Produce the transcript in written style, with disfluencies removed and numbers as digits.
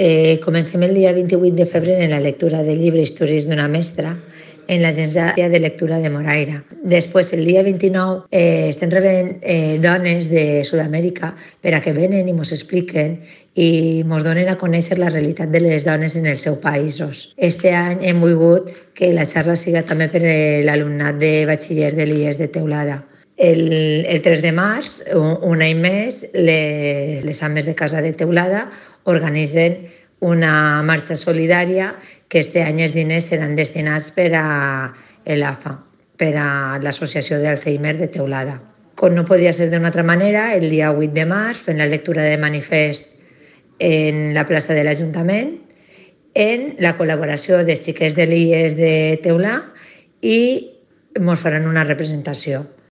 Comencem el dia 28 de febrer en la lectura del llibre Històries d'una mestra en l'agència de lectura de Moraira. Després, el dia 29, estem rebent dones de Sud-amèrica per a que venen i ens expliquen i ens donen a conèixer la realitat de les dones en els seus països. Este any hem volgut que la xarra siga també per a l'alumnat de batxiller de l'IES de Teulada. El 3 de març, un any més, les ames de casa de Teulada organitzen una marxa solidària que este any els diners seran destinats per a l'AFA, per a l'Associació d'Alzheimer de Teulada. Com no podia ser d'una altra manera, el dia 8 de març fem la lectura de manifest en la plaça de l'Ajuntament, en la col·laboració de xiquets de l'IES de Teulà i ens faran una representació.